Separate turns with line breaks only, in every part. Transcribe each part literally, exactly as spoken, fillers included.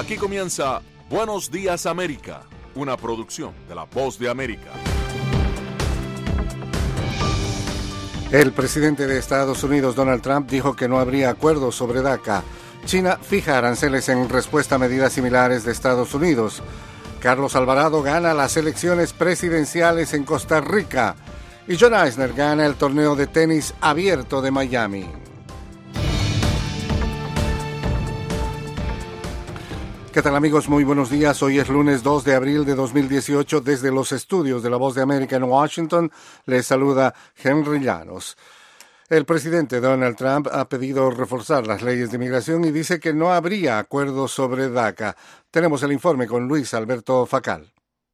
Aquí comienza Buenos Días América, una producción de La Voz de América.
El presidente de Estados Unidos, Donald Trump, dijo que no habría acuerdo sobre DACA. China fija aranceles en respuesta a medidas similares de Estados Unidos. Carlos Alvarado gana las elecciones presidenciales en Costa Rica. Y John Isner gana el torneo de tenis abierto de Miami. ¿Qué tal, amigos? Muy buenos días. Hoy es lunes dos de abril de dos mil dieciocho. Desde los estudios de La Voz de América en Washington, les saluda Henry Llanos. El presidente Donald Trump ha pedido reforzar las leyes de inmigración y dice que no habría acuerdo sobre DACA. Tenemos el informe con Luis Alberto Facal.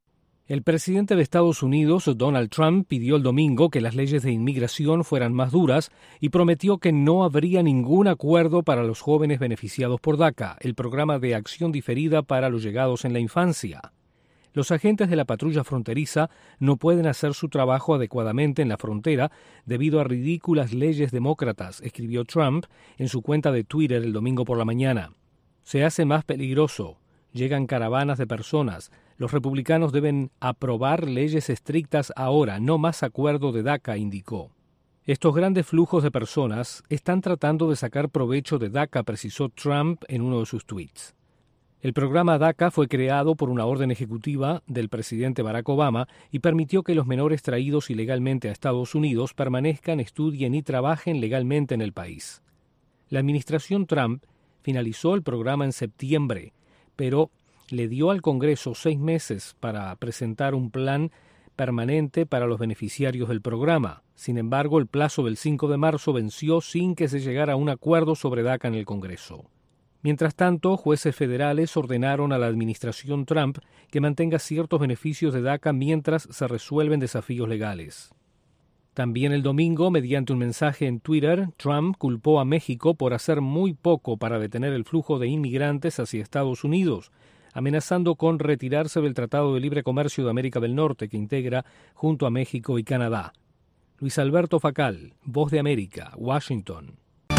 El presidente de Estados Unidos, Donald Trump, pidió el domingo que las leyes de inmigración fueran más duras y prometió que no habría ningún acuerdo para los jóvenes beneficiados por DACA, el programa de acción diferida para los llegados en la infancia. Los agentes de la patrulla fronteriza no pueden hacer su trabajo adecuadamente en la frontera debido a ridículas leyes demócratas, escribió Trump en su cuenta de Twitter el domingo por la mañana. Se hace más peligroso. Llegan caravanas de personas. Los republicanos deben aprobar leyes estrictas ahora, no más acuerdo de DACA, indicó. Estos grandes flujos de personas están tratando de sacar provecho de DACA, precisó Trump en uno de sus tweets. El programa DACA fue creado por una orden ejecutiva del presidente Barack Obama y permitió que los menores traídos ilegalmente a Estados Unidos permanezcan, estudien y trabajen legalmente en el país. La administración Trump finalizó el programa en septiembre, pero le dio al Congreso seis meses para presentar un plan permanente para los beneficiarios del programa. Sin embargo, el plazo del cinco de marzo venció sin que se llegara a un acuerdo sobre DACA en el Congreso. Mientras tanto, jueces federales ordenaron a la administración Trump que mantenga ciertos beneficios de DACA mientras se resuelven desafíos legales. También el domingo, mediante un mensaje en Twitter, Trump culpó a México por hacer muy poco para detener el flujo de inmigrantes hacia Estados Unidos, amenazando con retirarse del Tratado de Libre Comercio de América del Norte que integra junto a México y Canadá. Luis Alberto Facal, Voz de América, Washington.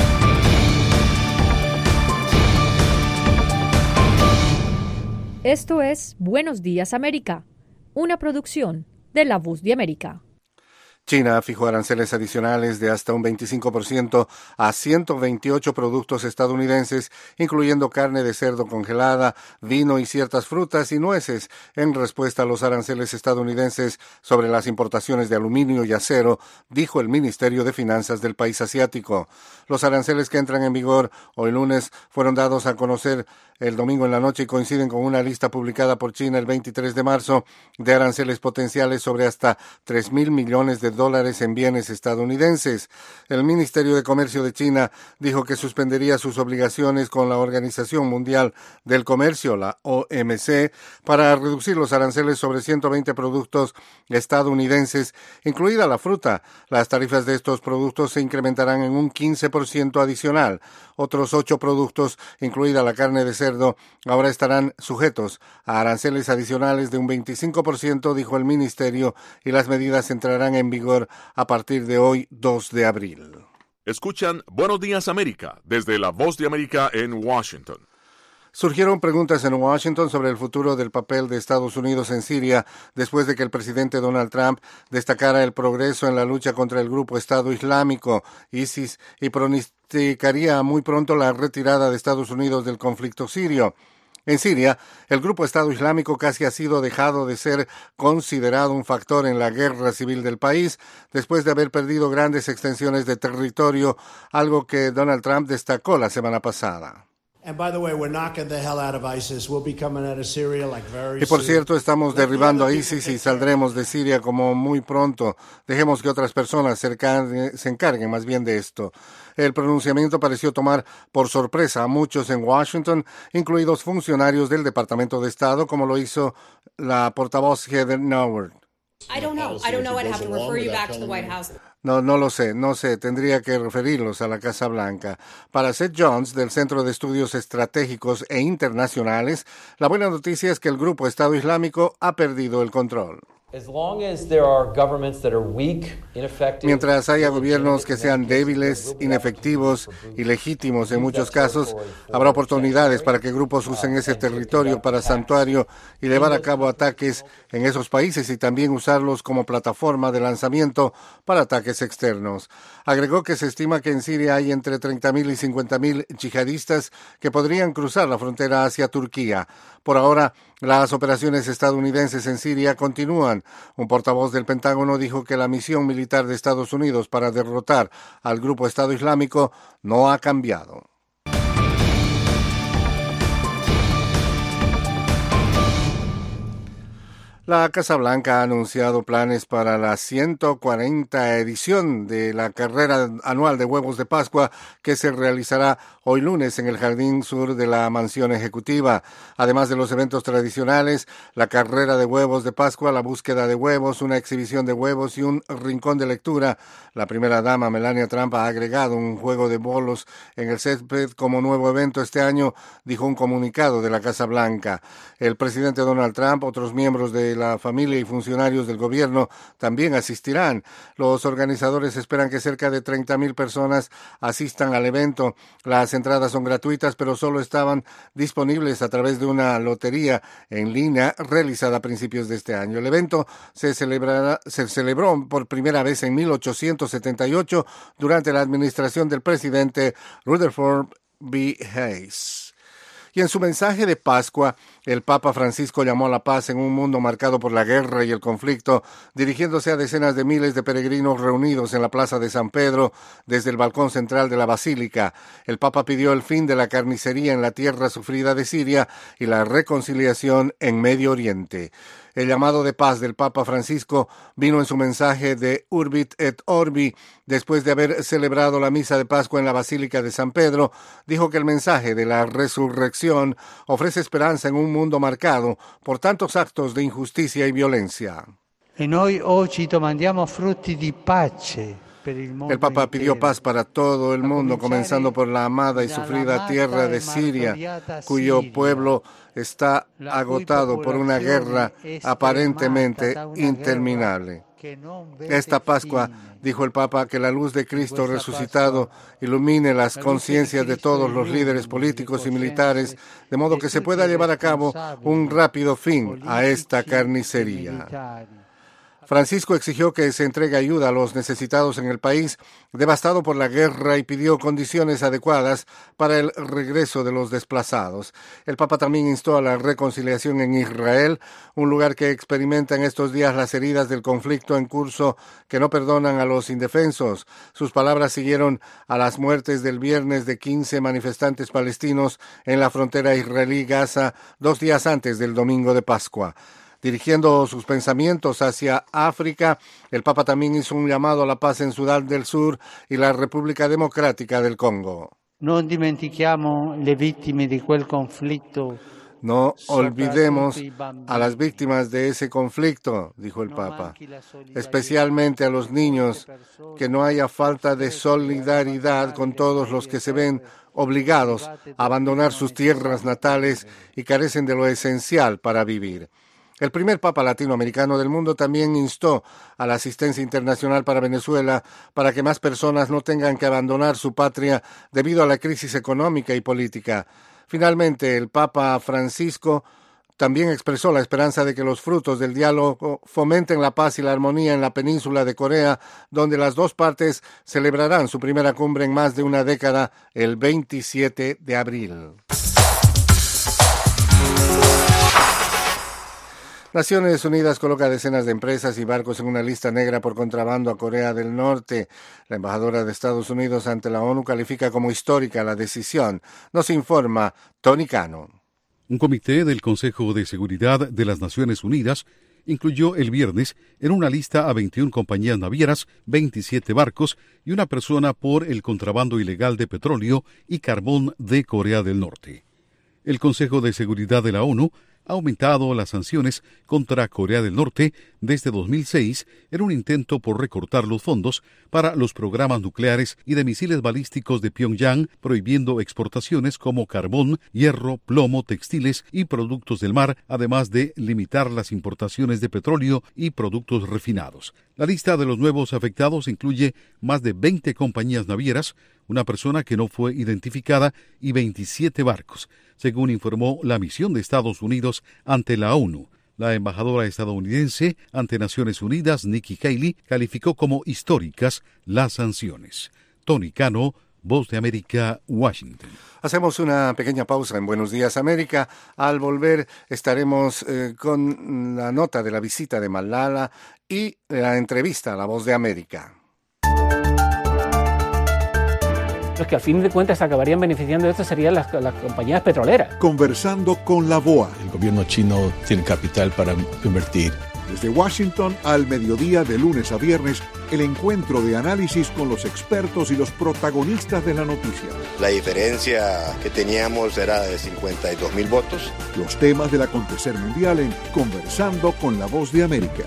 Esto es Buenos Días América, una producción de La Voz de América.
China fijó aranceles adicionales de hasta un veinticinco por ciento a ciento veintiocho productos estadounidenses, incluyendo carne de cerdo congelada, vino y ciertas frutas y nueces, en respuesta a los aranceles estadounidenses sobre las importaciones de aluminio y acero, dijo el Ministerio de Finanzas del país asiático. Los aranceles que entran en vigor hoy lunes fueron dados a conocer el domingo en la noche y coinciden con una lista publicada por China el veintitrés de marzo de aranceles potenciales sobre hasta tres mil millones de dólares en bienes estadounidenses. El Ministerio de Comercio de China dijo que suspendería sus obligaciones con la Organización Mundial del Comercio, la O M C, para reducir los aranceles sobre ciento veinte productos estadounidenses, incluida la fruta. Las tarifas de estos productos se incrementarán en un quince por ciento adicional. Otros ocho productos, incluida la carne de cerdo, ahora estarán sujetos a aranceles adicionales de un veinticinco por ciento, dijo el ministerio, y las medidas entrarán en vigor a partir de hoy, dos de abril.
Escuchan Buenos Días América desde La Voz de América en Washington.
Surgieron preguntas en Washington sobre el futuro del papel de Estados Unidos en Siria después de que el presidente Donald Trump destacara el progreso en la lucha contra el grupo Estado Islámico, ISIS, y pronosticaría muy pronto la retirada de Estados Unidos del conflicto sirio. En Siria, el grupo Estado Islámico casi ha sido dejado de ser considerado un factor en la guerra civil del país después de haber perdido grandes extensiones de territorio, algo que Donald Trump destacó la semana pasada. Y por cierto, estamos derribando a ISIS y saldremos de Siria como muy pronto. Dejemos que otras personas se encarguen, se encarguen más bien de esto. El pronunciamiento pareció tomar por sorpresa a muchos en Washington, incluidos funcionarios del Departamento de Estado, como lo hizo la portavoz Heather Nauert.
I don't know. I don't know. I'd have to refer you back to the White House.
No, no lo sé, no sé, tendría que referirlos a la Casa Blanca. Para Seth Jones, del Centro de Estudios Estratégicos e Internacionales, la buena noticia es que el grupo Estado Islámico ha perdido el control. Mientras haya gobiernos que sean débiles, inefectivos, ilegítimos en muchos casos, habrá oportunidades para que grupos usen ese territorio para santuario y llevar a cabo ataques en esos países y también usarlos como plataforma de lanzamiento para ataques externos. Agregó que se estima que en Siria hay entre treinta mil y cincuenta mil yihadistas que podrían cruzar la frontera hacia Turquía. Por ahora, las operaciones estadounidenses en Siria continúan. Un portavoz del Pentágono dijo que la misión militar de Estados Unidos para derrotar al grupo Estado Islámico no ha cambiado. La Casa Blanca ha anunciado planes para la ciento cuarenta edición de la carrera anual de huevos de Pascua que se realizará hoy lunes en el jardín sur de la mansión ejecutiva. Además de los eventos tradicionales, la carrera de huevos de Pascua, la búsqueda de huevos, una exhibición de huevos y un rincón de lectura. La primera dama, Melania Trump, ha agregado un juego de bolos en el césped como nuevo evento este año, dijo un comunicado de la Casa Blanca. El presidente Donald Trump, otros miembros de la familia y funcionarios del gobierno también asistirán. Los organizadores esperan que cerca de treinta mil personas asistan al evento. Las entradas son gratuitas, pero solo estaban disponibles a través de una lotería en línea realizada a principios de este año. El evento se celebrará, se celebró por primera vez en mil ochocientos setenta y ocho durante la administración del presidente Rutherford B. Hayes. Y en su mensaje de Pascua, el Papa Francisco llamó a la paz en un mundo marcado por la guerra y el conflicto, dirigiéndose a decenas de miles de peregrinos reunidos en la Plaza de San Pedro desde el balcón central de la Basílica. El Papa pidió el fin de la carnicería en la tierra sufrida de Siria y la reconciliación en Medio Oriente. El llamado de paz del Papa Francisco vino en su mensaje de Urbit et Orbi. Después de haber celebrado la misa de Pascua en la Basílica de San Pedro, dijo que el mensaje de la resurrección ofrece esperanza en un mundo marcado por tantos actos de injusticia y violencia.
E noi oggi domandiamo frutti di pace.
El Papa pidió paz para todo el mundo, comenzando por la amada y sufrida tierra de Siria, cuyo pueblo está agotado por una guerra aparentemente interminable. Esta Pascua, dijo el Papa, que la luz de Cristo resucitado ilumine las conciencias de todos los líderes políticos y militares, de modo que se pueda llevar a cabo un rápido fin a esta carnicería. Francisco exigió que se entregue ayuda a los necesitados en el país devastado por la guerra y pidió condiciones adecuadas para el regreso de los desplazados. El Papa también instó a la reconciliación en Israel, un lugar que experimenta en estos días las heridas del conflicto en curso que no perdonan a los indefensos. Sus palabras siguieron a las muertes del viernes de quince manifestantes palestinos en la frontera israelí-Gaza dos días antes del domingo de Pascua. Dirigiendo sus pensamientos hacia África, el Papa también hizo un llamado a la paz en Sudán del Sur y la República Democrática del Congo.
Non dimentichiamo le vittime di quel conflitto.
No olvidemos a las víctimas de ese conflicto, dijo el Papa, especialmente a los niños, que no haya falta de solidaridad con todos los que se ven obligados a abandonar sus tierras natales y carecen de lo esencial para vivir. El primer Papa latinoamericano del mundo también instó a la asistencia internacional para Venezuela para que más personas no tengan que abandonar su patria debido a la crisis económica y política. Finalmente, el Papa Francisco también expresó la esperanza de que los frutos del diálogo fomenten la paz y la armonía en la península de Corea, donde las dos partes celebrarán su primera cumbre en más de una década el veintisiete de abril. Naciones Unidas coloca decenas de empresas y barcos en una lista negra por contrabando a Corea del Norte. La embajadora de Estados Unidos ante la ONU califica como histórica la decisión. Nos informa Tony Cano.
Un comité del Consejo de Seguridad de las Naciones Unidas incluyó el viernes en una lista a veintiuna compañías navieras, veintisiete barcos y una persona por el contrabando ilegal de petróleo y carbón de Corea del Norte. El Consejo de Seguridad de la ONU ha aumentado las sanciones contra Corea del Norte desde dos mil seis en un intento por recortar los fondos para los programas nucleares y de misiles balísticos de Pyongyang, prohibiendo exportaciones como carbón, hierro, plomo, textiles y productos del mar, además de limitar las importaciones de petróleo y productos refinados. La lista de los nuevos afectados incluye más de veinte compañías navieras, una persona que no fue identificada y veintisiete barcos, según informó la misión de Estados Unidos ante la ONU. La embajadora estadounidense ante Naciones Unidas, Nikki Haley, calificó como históricas las sanciones. Tony Cano, Voz de América, Washington.
Hacemos una pequeña pausa en Buenos Días América. Al volver estaremos eh, con la nota de la visita de Malala y la entrevista a La Voz de América.
Los que al fin de cuentas acabarían beneficiando de esto serían las, las compañías petroleras.
Conversando con la B O A.
El gobierno chino tiene capital para invertir.
Desde Washington al mediodía de lunes a viernes, el encuentro de análisis con los expertos y los protagonistas de la noticia.
La diferencia que teníamos era de cincuenta y dos mil votos.
Los temas del acontecer mundial en Conversando con la Voz de América.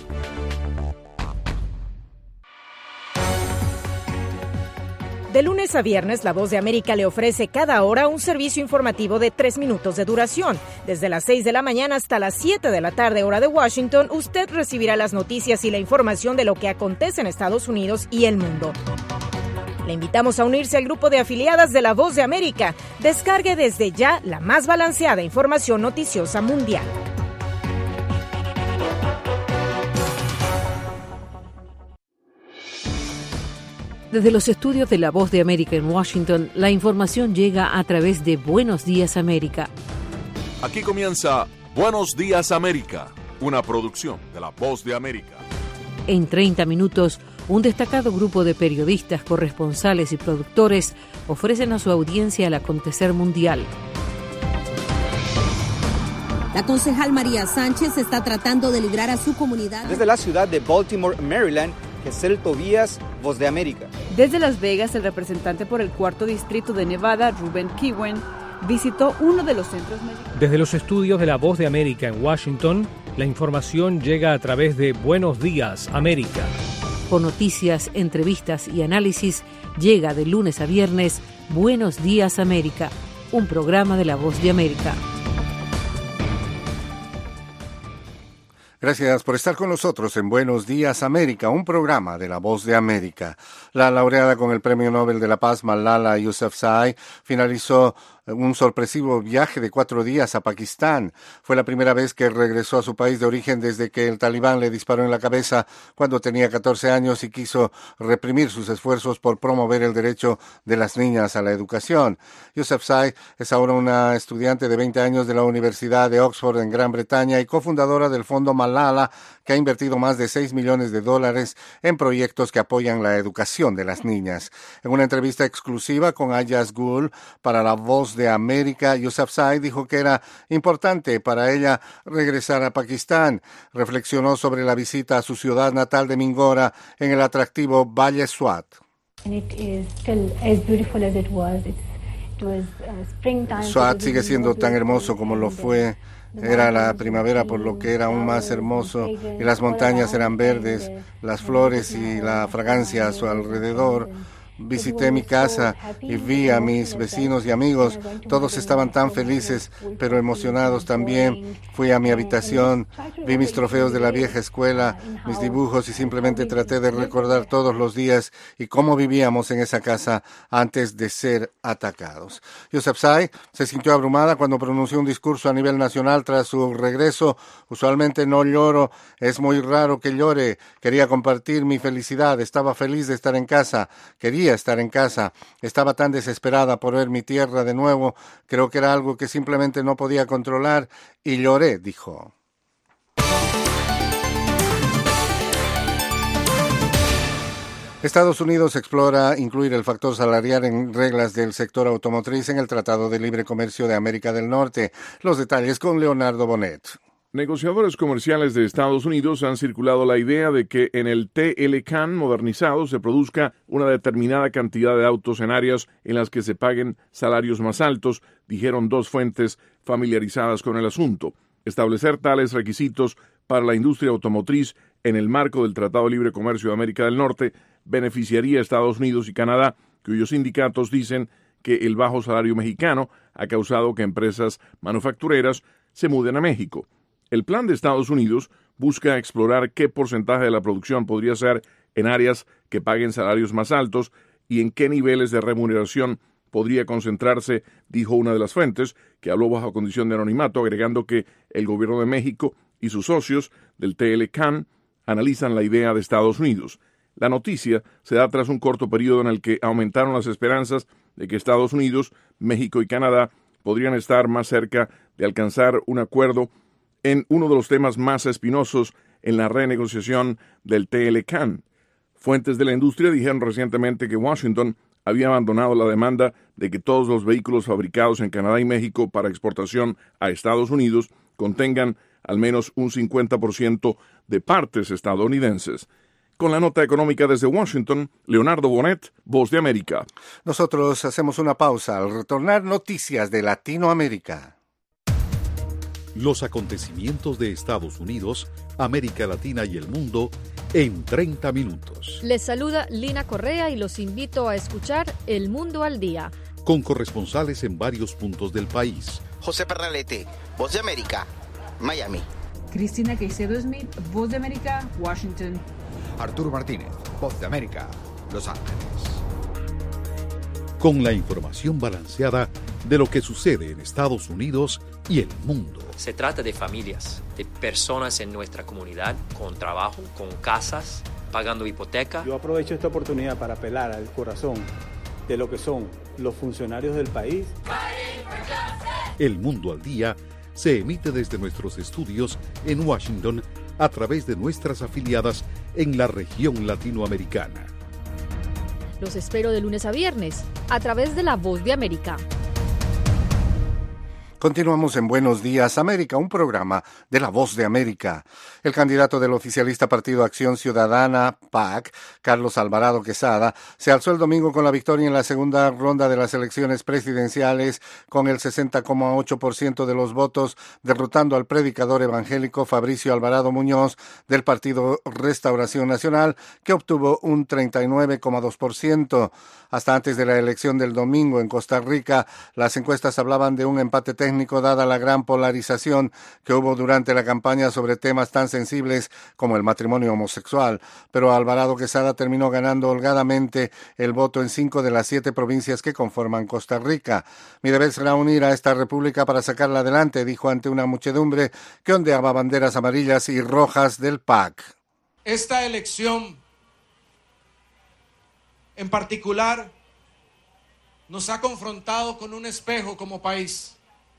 De lunes a viernes, La Voz de América le ofrece cada hora un servicio informativo de tres minutos de duración. Desde las seis de la mañana hasta las siete de la tarde, hora de Washington, usted recibirá las noticias y la información de lo que acontece en Estados Unidos y el mundo. Le invitamos a unirse al grupo de afiliadas de La Voz de América. Descargue desde ya la más balanceada información noticiosa mundial.
Desde los estudios de La Voz de América en Washington, la información llega a través de Buenos Días América.
Aquí comienza Buenos Días América, una producción de La Voz de América.
En treinta minutos, un destacado grupo de periodistas, corresponsales y productores ofrecen a su audiencia el acontecer mundial.
La concejal María Sánchez está tratando de librar a su comunidad.
Desde la ciudad de Baltimore, Maryland, Gesell Tobías, Voz de América.
Desde Las Vegas, el representante por el cuarto distrito de Nevada, Ruben Kiwen, visitó uno de los centros médicos.
Desde los estudios de La Voz de América en Washington, la información llega a través de Buenos Días América.
Con noticias, entrevistas y análisis, llega de lunes a viernes Buenos Días América, un programa de La Voz de América.
Gracias por estar con nosotros en Buenos Días América, un programa de La Voz de América. La laureada con el Premio Nobel de la Paz, Malala Yousafzai, finalizó un sorpresivo viaje de cuatro días a Pakistán. Fue la primera vez que regresó a su país de origen desde que el talibán le disparó en la cabeza cuando tenía catorce años y quiso reprimir sus esfuerzos por promover el derecho de las niñas a la educación. Yousafzai es ahora una estudiante de veinte años de la Universidad de Oxford en Gran Bretaña y cofundadora del Fondo Malala, que ha invertido más de seis millones de dólares en proyectos que apoyan la educación de las niñas. En una entrevista exclusiva con Ayaz Gul para La Voz de América, Yousafzai dijo que era importante para ella regresar a Pakistán. Reflexionó sobre la visita a su ciudad natal de Mingora en el atractivo Valle Swat. Swat sigue siendo tan hermoso como lo fue. Era la primavera, por lo que era aún más hermoso, y las montañas eran verdes, las flores y la fragancia a su alrededor. Visité mi casa y vi a mis vecinos y amigos. Todos estaban tan felices, pero emocionados también. Fui a mi habitación, vi mis trofeos de la vieja escuela, mis dibujos y simplemente traté de recordar todos los días y cómo vivíamos en esa casa antes de ser atacados. Yousafzai se sintió abrumada cuando pronunció un discurso a nivel nacional tras su regreso. Usualmente no lloro, es muy raro que llore. Quería compartir mi felicidad, estaba feliz de estar en casa, quería estar en casa. Estaba tan desesperada por ver mi tierra de nuevo. Creo que era algo que simplemente no podía controlar y lloré, dijo. Estados Unidos explora incluir el factor salarial en reglas del sector automotriz en el Tratado de Libre Comercio de América del Norte. Los detalles con Leonardo Bonet.
Negociadores comerciales de Estados Unidos han circulado la idea de que en el T L C A N modernizado se produzca una determinada cantidad de autos en áreas en las que se paguen salarios más altos, dijeron dos fuentes familiarizadas con el asunto. Establecer tales requisitos para la industria automotriz en el marco del Tratado de Libre Comercio de América del Norte beneficiaría a Estados Unidos y Canadá, cuyos sindicatos dicen que el bajo salario mexicano ha causado que empresas manufactureras se muden a México. El plan de Estados Unidos busca explorar qué porcentaje de la producción podría ser en áreas que paguen salarios más altos y en qué niveles de remuneración podría concentrarse, dijo una de las fuentes, que habló bajo condición de anonimato, agregando que el gobierno de México y sus socios del T L C A N analizan la idea de Estados Unidos. La noticia se da tras un corto periodo en el que aumentaron las esperanzas de que Estados Unidos, México y Canadá podrían estar más cerca de alcanzar un acuerdo en uno de los temas más espinosos en la renegociación del T L C A N. Fuentes de la industria dijeron recientemente que Washington había abandonado la demanda de que todos los vehículos fabricados en Canadá y México para exportación a Estados Unidos contengan al menos un cincuenta por ciento de partes estadounidenses. Con la nota económica desde Washington, Leonardo Bonet, Voz de América.
Nosotros hacemos una pausa. Al retornar, noticias de Latinoamérica.
Los acontecimientos de Estados Unidos, América Latina y el mundo en treinta minutos.
Les saluda Lina Correa y los invito a escuchar El Mundo al Día.
Con corresponsales en varios puntos del país.
José Pernalete, Voz de América, Miami.
Cristina Caicedo Smith, Voz de América, Washington.
Arturo Martínez, Voz de América, Los Ángeles.
Con la información balanceada de lo que sucede en Estados Unidos y el mundo.
Se trata de familias, de personas en nuestra comunidad, con trabajo, con casas, pagando hipoteca.
Yo aprovecho esta oportunidad para apelar al corazón de lo que son los funcionarios del país.
El Mundo al Día se emite desde nuestros estudios en Washington a través de nuestras afiliadas en la región latinoamericana.
Los espero de lunes a viernes a través de La Voz de América.
Continuamos en Buenos Días América, un programa de La Voz de América. El candidato del oficialista Partido Acción Ciudadana, P A C, Carlos Alvarado Quesada, se alzó el domingo con la victoria en la segunda ronda de las elecciones presidenciales con el sesenta coma ocho por ciento de los votos, derrotando al predicador evangélico Fabricio Alvarado Muñoz del Partido Restauración Nacional, que obtuvo un treinta y nueve coma dos por ciento. Hasta antes de la elección del domingo en Costa Rica, las encuestas hablaban de un empate técnico dada la gran polarización que hubo durante la campaña sobre temas tan sensibles como el matrimonio homosexual. Pero Alvarado Quesada terminó ganando holgadamente el voto en cinco de las siete provincias que conforman Costa Rica. Mi deber será unir a esta república para sacarla adelante, dijo ante una muchedumbre que ondeaba banderas amarillas y rojas del P A C.
Esta elección en particular nos ha confrontado con un espejo como país.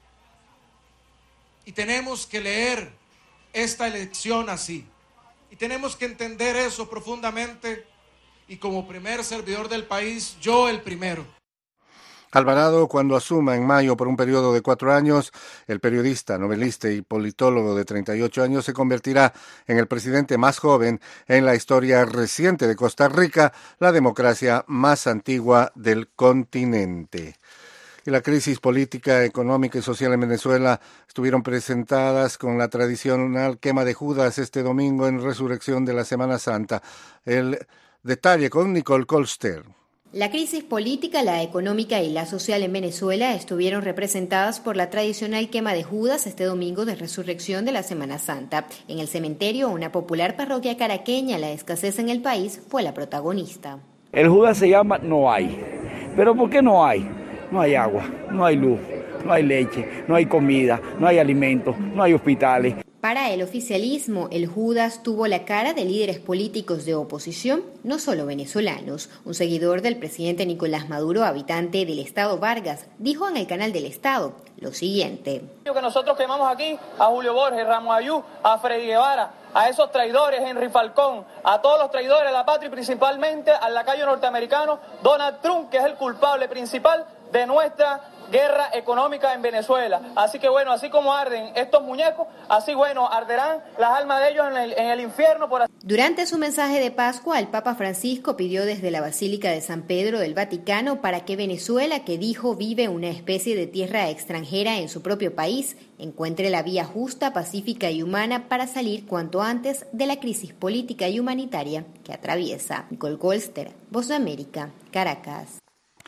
Y tenemos que leer esta elección así. Y tenemos que entender eso profundamente. Y como primer servidor del país, yo el primero.
Alvarado, cuando asuma en mayo por un periodo de cuatro años, el periodista, novelista y politólogo de treinta y ocho años se convertirá en el presidente más joven en la historia reciente de Costa Rica, la democracia más antigua del continente. Y la crisis política, económica y social en Venezuela estuvieron presentadas con la tradicional quema de Judas este domingo en resurrección de la Semana Santa. El detalle con Nicole Colster.
La crisis política, la económica y la social en Venezuela estuvieron representadas por la tradicional quema de Judas este domingo de resurrección de la Semana Santa. En el cementerio, una popular parroquia caraqueña, la escasez en el país fue la protagonista.
El Judas se llama no hay. ¿Pero por qué no hay? No hay agua, no hay luz, no hay leche, no hay comida, no hay alimentos, no hay hospitales.
Para el oficialismo, el Judas tuvo la cara de líderes políticos de oposición, no solo venezolanos. Un seguidor del presidente Nicolás Maduro, habitante del estado Vargas, dijo en el canal del Estado lo siguiente.
Que nosotros quemamos aquí a Julio Borges, Ramos Ayú, a Freddy Guevara, a esos traidores, Henry Falcón, a todos los traidores de la patria y principalmente al lacayo norteamericano Donald Trump, que es el culpable principal de nuestra guerra económica en Venezuela. Así que bueno, así como arden estos muñecos, así bueno, arderán las almas de ellos en el, en el infierno. Por...
Durante su mensaje de Pascua, el Papa Francisco pidió desde la Basílica de San Pedro del Vaticano para que Venezuela, que dijo vive una especie de tierra extranjera en su propio país, encuentre la vía justa, pacífica y humana para salir cuanto antes de la crisis política y humanitaria que atraviesa. Nicole Golster, Voz de América, Caracas.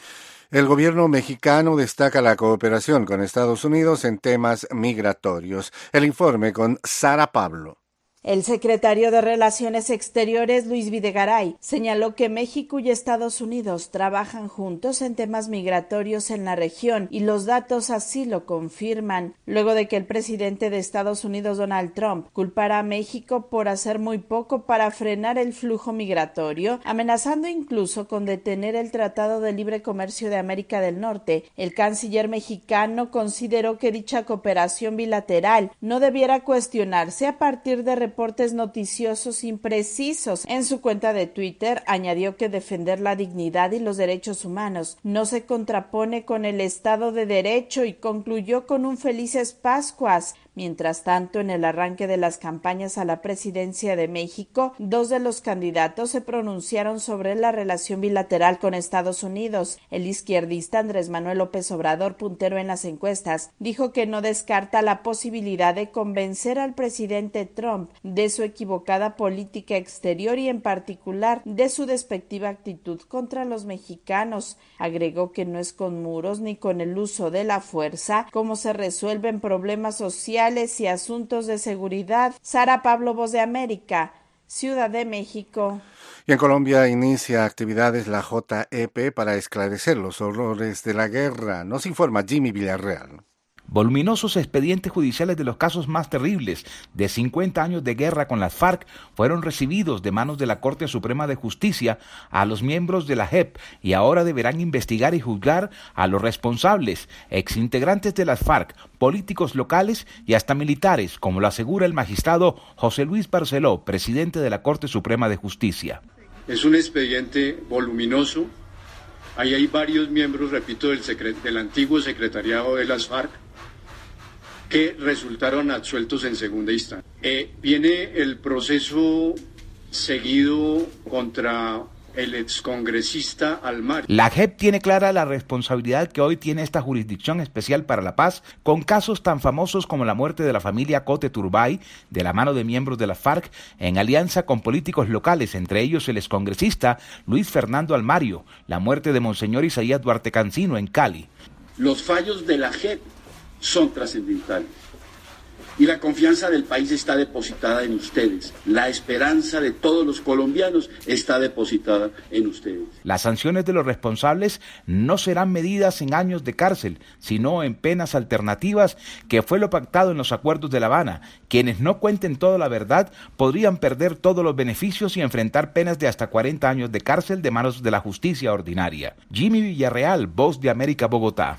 El gobierno mexicano destaca la cooperación con Estados Unidos en temas migratorios. El informe con Sara Pablo.
El secretario de Relaciones Exteriores, Luis Videgaray, señaló que México y Estados Unidos trabajan juntos en temas migratorios en la región y los datos así lo confirman, luego de que el presidente de Estados Unidos, Donald Trump, culpara a México por hacer muy poco para frenar el flujo migratorio, amenazando incluso con detener el Tratado de Libre Comercio de América del Norte. El canciller mexicano consideró que dicha cooperación bilateral no debiera cuestionarse a partir de reportes noticiosos imprecisos. En su cuenta de Twitter añadió que defender la dignidad y los derechos humanos no se contrapone con el Estado de Derecho y concluyó con un felices Pascuas. Mientras tanto, en el arranque de las campañas a la presidencia de México, dos de los candidatos se pronunciaron sobre la relación bilateral con Estados Unidos. El izquierdista Andrés Manuel López Obrador, puntero en las encuestas, dijo que no descarta la posibilidad de convencer al presidente Trump de su equivocada política exterior y en particular de su despectiva actitud contra los mexicanos. Agregó que no es con muros ni con el uso de la fuerza como se resuelven problemas sociales y asuntos de seguridad. Sara Pablo, Voz de América, Ciudad de México.
Y en Colombia inicia actividades la J E P para esclarecer los horrores de la guerra. Nos informa Jimmy Villarreal.
Voluminosos expedientes judiciales de los casos más terribles de cincuenta años de guerra con las FARC fueron recibidos de manos de la Corte Suprema de Justicia a los miembros de la J E P y ahora deberán investigar y juzgar a los responsables, exintegrantes de las FARC, políticos locales y hasta militares, como lo asegura el magistrado José Luis Barceló, presidente de la Corte Suprema de Justicia.
Es un expediente voluminoso. Ahí hay varios miembros, repito, del, secret- del antiguo secretariado de las FARC, que resultaron absueltos en segunda instancia. Eh, viene el proceso seguido contra el excongresista Almar.
La J E P tiene clara la responsabilidad que hoy tiene esta Jurisdicción Especial para la Paz con casos tan famosos como la muerte de la familia Cote Turbay de la mano de miembros de la FARC en alianza con políticos locales, entre ellos el excongresista Luis Fernando Almario, la muerte de Monseñor Isaías Duarte Cancino en Cali.
Los fallos de la J E P son trascendentales y la confianza del país está depositada en ustedes. La esperanza de todos los colombianos está depositada en ustedes.
Las sanciones de los responsables no serán medidas en años de cárcel, sino en penas alternativas, que fue lo pactado en los acuerdos de La Habana. Quienes no cuenten toda la verdad podrían perder todos los beneficios y enfrentar penas de hasta cuarenta años de cárcel de manos de la justicia ordinaria. Jimmy Villarreal, Voz de América, Bogotá.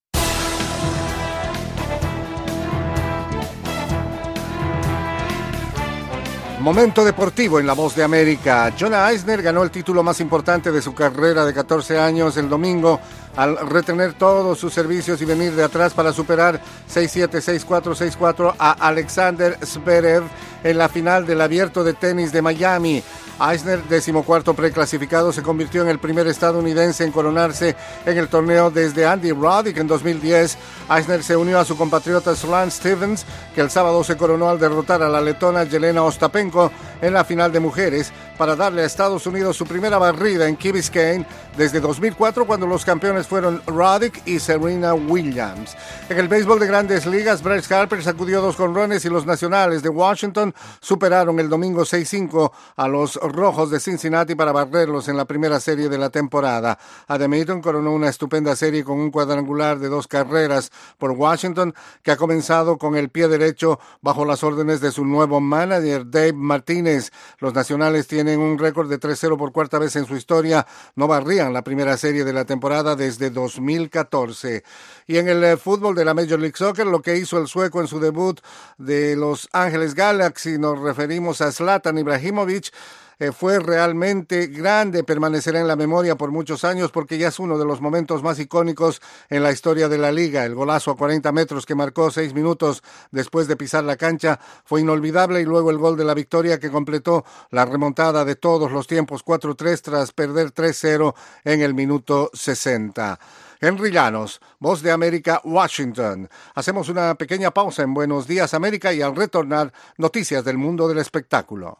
Momento deportivo en La Voz de América. Jonna Eisner ganó el título más importante de su carrera de catorce años el domingo al retener todos sus servicios y venir de atrás para superar seis siete, seis cuatro, seis cuatro a Alexander Zverev en la final del Abierto de Tenis de Miami. Eisner, decimocuarto preclasificado, se convirtió en el primer estadounidense en coronarse en el torneo desde Andy Roddick en dos mil diez. Eisner se unió a su compatriota Sloane Stephens, que el sábado se coronó al derrotar a la letona Jelena Ostapenko en la final de mujeres para darle a Estados Unidos su primera barrida en Key Biscayne desde dos mil cuatro, cuando los campeones fueron Roddick y Serena Williams. En el béisbol de Grandes Ligas, Bryce Harper sacudió dos jonrones y los Nacionales de Washington superaron el domingo seis cinco a los Rojos de Cincinnati para barrerlos en la primera serie de la temporada. Adam Eaton coronó una estupenda serie con un cuadrangular de dos carreras por Washington, que ha comenzado con el pie derecho bajo las órdenes de su nuevo manager, Dave Martínez. Los Nacionales tienen un récord de tres cero por cuarta vez en su historia. No barrían la primera serie de la temporada desde dos mil catorce. Y en el eh, fútbol de la Major League Soccer, lo que hizo el sueco en su debut de Los Ángeles Galaxy, nos referimos a Zlatan Ibrahimovic. eh, fue realmente grande, permanecerá en la memoria por muchos años porque ya es uno de los momentos más icónicos en la historia de la liga. El golazo a cuarenta metros que marcó seis minutos después de pisar la cancha fue inolvidable, y luego el gol de la victoria que completó la remontada de todos los tiempos, cuatro tres tras perder tres cero en el minuto sesenta. Henry Llanos, Voz de América, Washington. Hacemos una pequeña pausa en Buenos Días América y al retornar, noticias del mundo del espectáculo.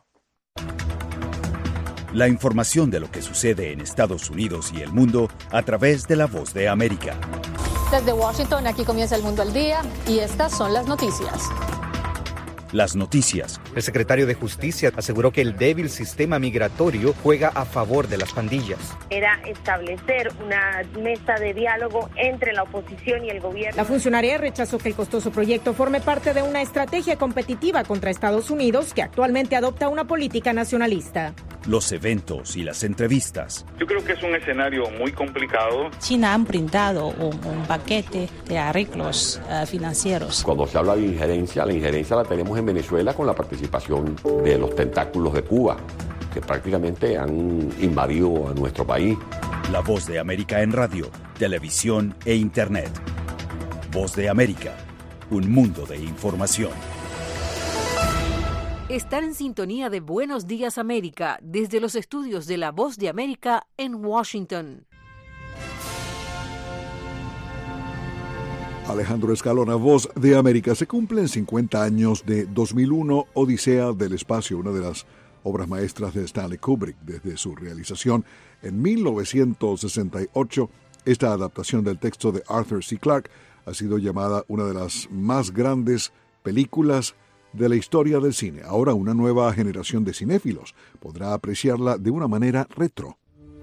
La información de lo que sucede en Estados Unidos y el mundo a través de la Voz de América.
Desde Washington, aquí comienza El Mundo al Día y estas son las noticias.
Las noticias.
El secretario de Justicia aseguró que el débil sistema migratorio juega a favor de las pandillas.
Era establecer una mesa de diálogo entre la oposición y el gobierno.
La funcionaria rechazó que el costoso proyecto forme parte de una estrategia competitiva contra Estados Unidos, que actualmente adopta una política nacionalista.
Los eventos y las entrevistas.
Yo creo que es un escenario muy complicado.
China ha brindado un, un paquete de arreglos uh, financieros.
Cuando se habla de injerencia, la injerencia la tenemos en Venezuela con la participación de los tentáculos de Cuba, que prácticamente han invadido a nuestro país.
La Voz de América en radio, televisión e internet. Voz de América, un mundo de información.
Están en sintonía de Buenos Días América desde los estudios de La Voz de América en Washington.
Alejandro Escalona, Voz de América. Se cumplen cincuenta años de dos mil uno, Odisea del Espacio, una de las obras maestras de Stanley Kubrick. Desde su realización en mil novecientos sesenta y ocho, esta adaptación del texto de Arthur C. Clarke ha sido llamada una de las más grandes películas de la historia del cine. Ahora una nueva generación de cinéfilos podrá apreciarla de una manera retro.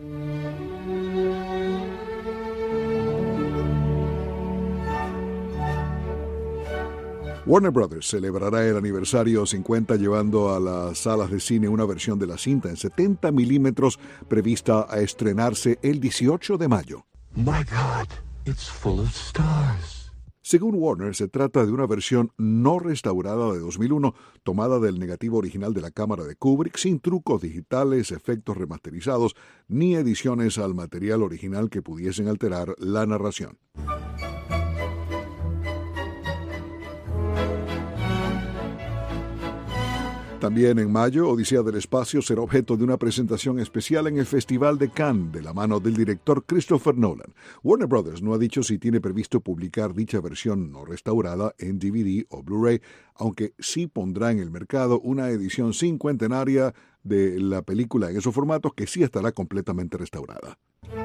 Warner Brothers celebrará el aniversario cincuenta llevando a las salas de cine una versión de la cinta en setenta milímetros prevista a estrenarse el dieciocho de mayo.
My God, it's full of stars.
Según Warner, se trata de una versión no restaurada de dos mil uno, tomada del negativo original de la cámara de Kubrick, sin trucos digitales, efectos remasterizados, ni ediciones al material original que pudiesen alterar la narración. También en mayo, Odisea del Espacio será objeto de una presentación especial en el Festival de Cannes, de la mano del director Christopher Nolan. Warner Brothers no ha dicho si tiene previsto publicar dicha versión no restaurada en D V D o Blu-ray, aunque sí pondrá en el mercado una edición cincuentenaria de la película en esos formatos que sí estará completamente restaurada.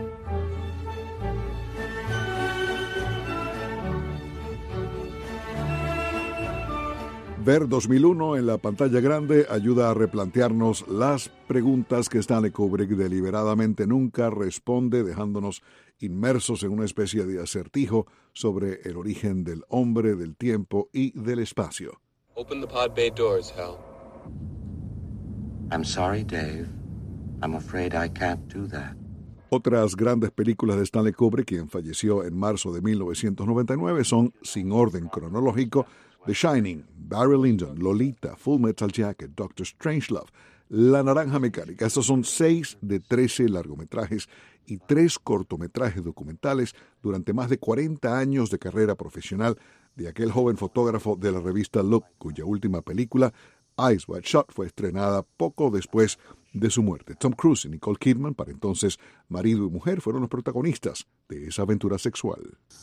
Ver dos mil uno en la pantalla grande ayuda a replantearnos las preguntas que Stanley Kubrick deliberadamente nunca responde, dejándonos inmersos en una especie de acertijo sobre el origen del hombre, del tiempo y del espacio.
Open the pod bay doors, Hal.
I'm sorry, Dave. I'm afraid I can't do that.
Otras grandes películas de Stanley Kubrick, quien falleció en marzo de mil novecientos noventa y nueve, son, sin orden cronológico, The Shining, Barry Lyndon, Lolita, Full Metal Jacket, Doctor Strangelove, La Naranja Mecánica. Estos son seis de trece largometrajes y tres cortometrajes documentales durante más de cuarenta años de carrera profesional de aquel joven fotógrafo de la revista Look, cuya última película, Eyes Wide Shut, fue estrenada poco después de su muerte. Tom Cruise y Nicole Kidman, para entonces marido y mujer, fueron los protagonistas de esa aventura sexual.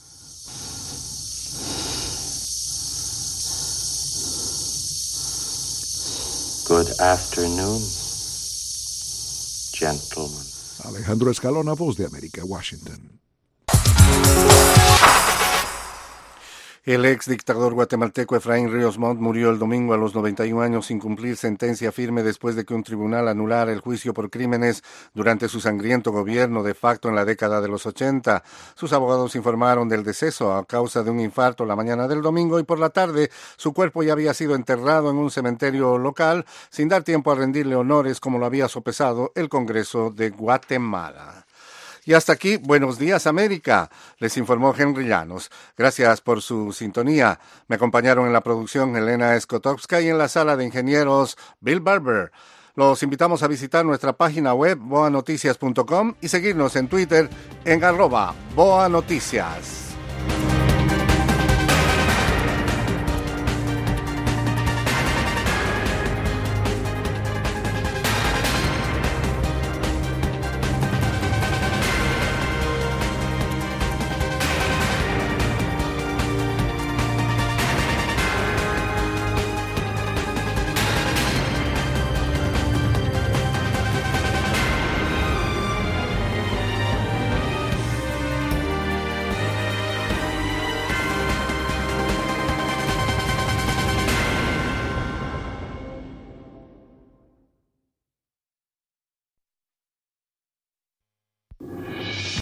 Good afternoon, gentlemen.
Alejandro Escalona, Voz de América, Washington.
El ex dictador guatemalteco Efraín Ríos Montt murió el domingo a los noventa y un años sin cumplir sentencia firme después de que un tribunal anulara el juicio por crímenes durante su sangriento gobierno de facto en la década de los ochenta. Sus abogados informaron del deceso a causa de un infarto la mañana del domingo y por la tarde su cuerpo ya había sido enterrado en un cementerio local sin dar tiempo a rendirle honores como lo había sopesado el Congreso de Guatemala. Y hasta aquí, Buenos Días América, les informó Henry Llanos. Gracias por su sintonía. Me acompañaron en la producción Elena Skotowska y en la sala de ingenieros Bill Barber. Los invitamos a visitar nuestra página web boa noticias punto com y seguirnos en Twitter en arroba boanoticias.